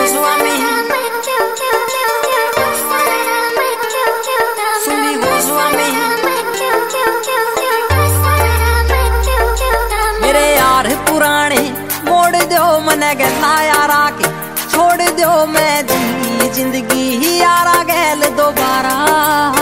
गोस्वामी सुनी गोस्वामी मेरे यार पुराने मोड़ दो मने गला यारा के छोड़ दो मैं जिंदगी यारा गैल दोबारा।